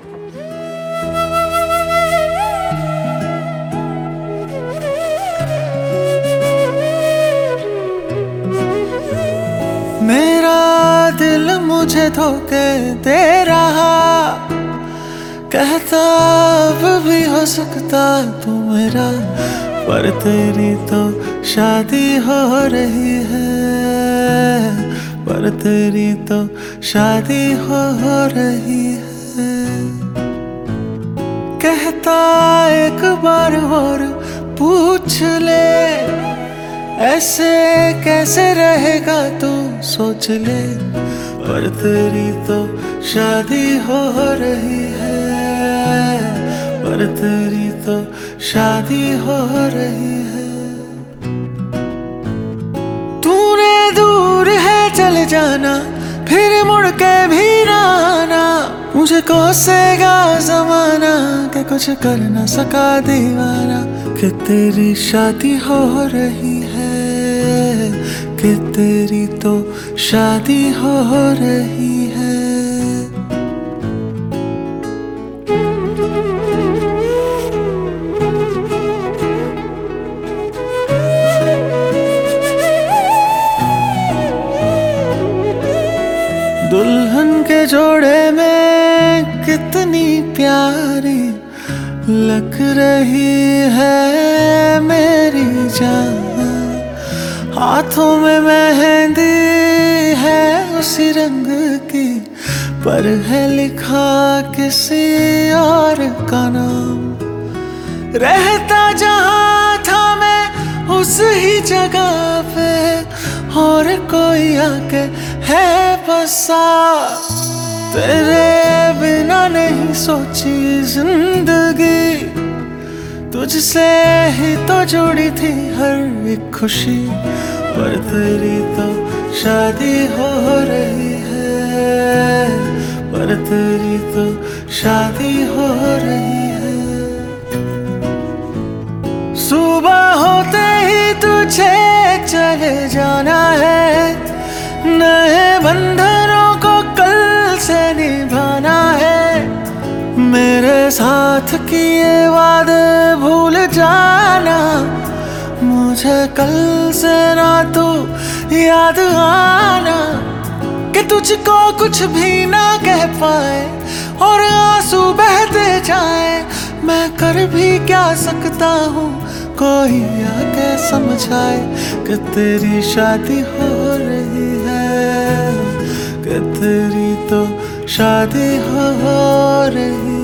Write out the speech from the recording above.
मेरा दिल मुझे धोखे दे रहा, कहता अब भी हो सकता तू मेरा, पर तेरी तो शादी हो रही है, पर तेरी तो शादी हो रही है। कहता एक बार और पूछ ले, ऐसे कैसे रहेगा तू सोच ले, पर तेरी तो शादी हो रही है, पर तेरी तो शादी हो रही है। तूने दूर है चले जाना, फिर मुड़ के भी ना आना, मुझे कोसेगा जमाना कि कुछ कर ना सका दीवाना, कि तेरी शादी हो रही है, कि तेरी तो शादी हो रही है। दुल्हन के जोड़े में कितनी प्यारी लग रही है मेरी जान, हाथों में मेहंदी है उसी रंग की, पर है लिखा किसी और का नाम। रहता जहाँ था मैं उस ही जगह पे, और कोई आके है बसा, तेरे बिना नहीं सोची जिंदगी, तुझसे ही तो जुड़ी थी हर एक खुशी, पर तेरी तो शादी हो रही है, पर तेरी तो शादी हो रही है। सुबह होते ही तुझे चले जाना है, नए बंधनों को कल से निभाना है, मेरे साथ किए वादे भूल जाना, मुझे कल से ना तू याद आना, कि तुझको कुछ भी ना कह पाए और आंसू बहते जाए, मैं कर भी क्या सकता हूँ, कोई आके समझाए, कि तेरी शादी हो रही है, कि तेरी तो शादी हो रही है।